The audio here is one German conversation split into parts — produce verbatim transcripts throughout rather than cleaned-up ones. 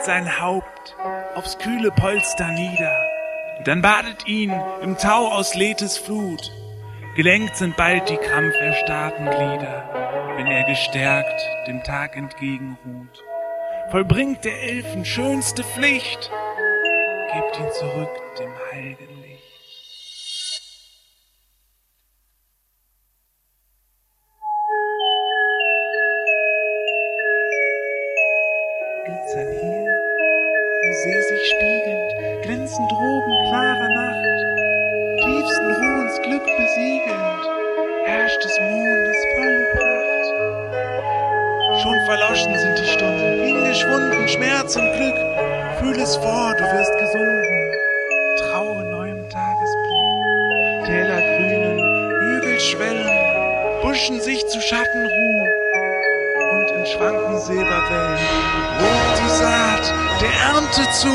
legt sein Haupt aufs kühle Polster nieder. Dann badet ihn im Tau aus Lethes Flut. Gelenkt sind bald die krampferstarrten Glieder, wenn er gestärkt dem Tag entgegenruht. Vollbringt der Elfen schönste Pflicht, gebt ihn zurück dem heiligen Licht. Glitzern hier im See sich spiegelnd, glänzend droben klarer Nacht, tiefsten Ruhens Glück besiegend, herrscht des Mondes volle Pracht. Schon verloschen sind die Stunden, hingeschwunden Schmerz und Glück, fühl es vor, du wirst gesunken, traue neuem Tagesblick. Täler grünen, Hügel schwellen, Buschen sich zu Schatten ruhen, und in schwanken Silberwellen wogt die Saat der Ernte zu.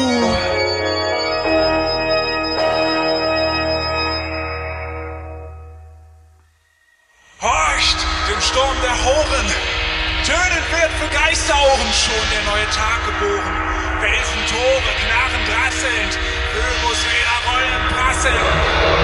Horcht dem Sturm der Horen, tönend wird für Geisterohren schon der neue Tag geboren. Felsen, Tore, knarrend rasselnd, Phoebus Räder rollen prasselnd.